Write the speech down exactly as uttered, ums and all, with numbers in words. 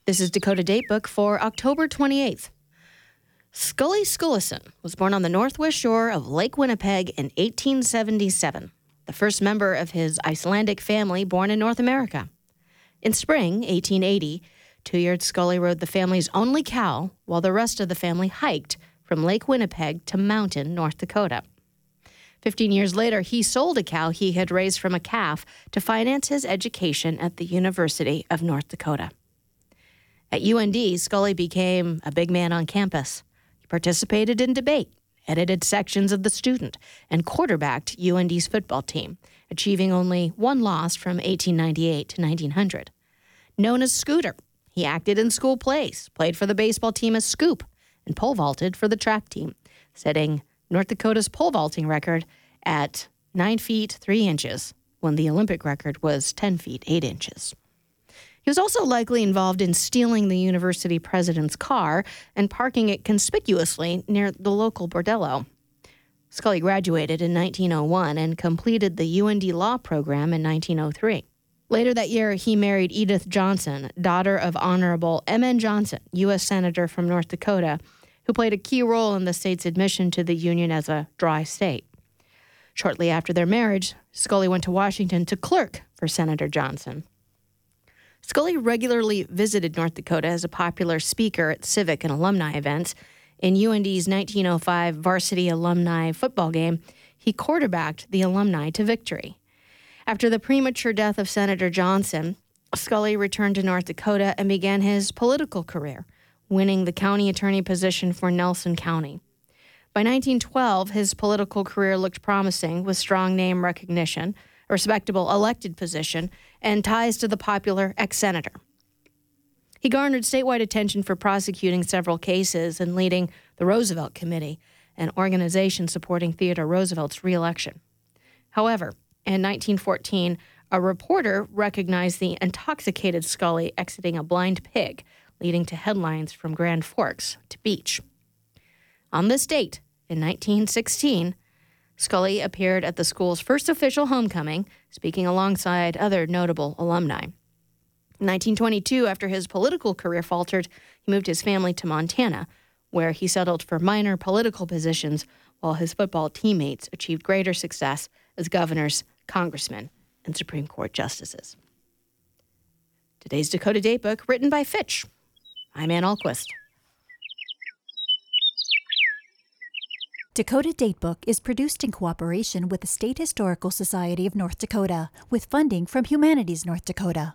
This is Dakota Datebook for October twenty-eighth. Scully Skulason was born on the northwest shore of Lake Winnipeg in eighteen seventy-seven, the first member of his Icelandic family born in North America. In spring eighteen eighty, two-year-old Scully rode the family's only cow while the rest of the family hiked from Lake Winnipeg to Mountain, North Dakota. Fifteen years later, he sold a cow he had raised from a calf to finance his education at the University of North Dakota. At U N D, Scully became a big man on campus. He participated in debate, edited sections of The Student, and quarterbacked U N D's football team, achieving only one loss from eighteen ninety-eight to nineteen hundred. Known as Scooter, he acted in school plays, played for the baseball team as Scoop, and pole vaulted for the track team, setting North Dakota's pole vaulting record at nine feet three inches, when the Olympic record was ten feet eight inches. He was also likely involved in stealing the university president's car and parking it conspicuously near the local bordello. Scully graduated in nineteen oh one and completed the U N D law program in nineteen oh three. Later that year, he married Edith Johnson, daughter of Honorable M N Johnson, U S Senator from North Dakota, who played a key role in the state's admission to the Union as a dry state. Shortly after their marriage, Scully went to Washington to clerk for Senator Johnson. Scully regularly visited North Dakota as a popular speaker at civic and alumni events. In U N D's nineteen oh five varsity alumni football game, he quarterbacked the alumni to victory. After the premature death of Senator Johnson, Scully returned to North Dakota and began his political career, winning the county attorney position for Nelson County. By nineteen twelve, his political career looked promising with strong name recognition, a respectable elected position, and ties to the popular ex-senator. He garnered statewide attention for prosecuting several cases and leading the Roosevelt Committee, an organization supporting Theodore Roosevelt's re-election. However, in nineteen fourteen, a reporter recognized the intoxicated Scully exiting a blind pig, leading to headlines from Grand Forks to Beach. On this date, in nineteen sixteen, Scully appeared at the school's first official homecoming, speaking alongside other notable alumni. In nineteen twenty-two, after his political career faltered, he moved his family to Montana, where he settled for minor political positions while his football teammates achieved greater success as governors, congressmen, and Supreme Court justices. Today's Dakota Datebook, written by Fitch. I'm Ann Ahlquist. Dakota Datebook is produced in cooperation with the State Historical Society of North Dakota, with funding from Humanities North Dakota.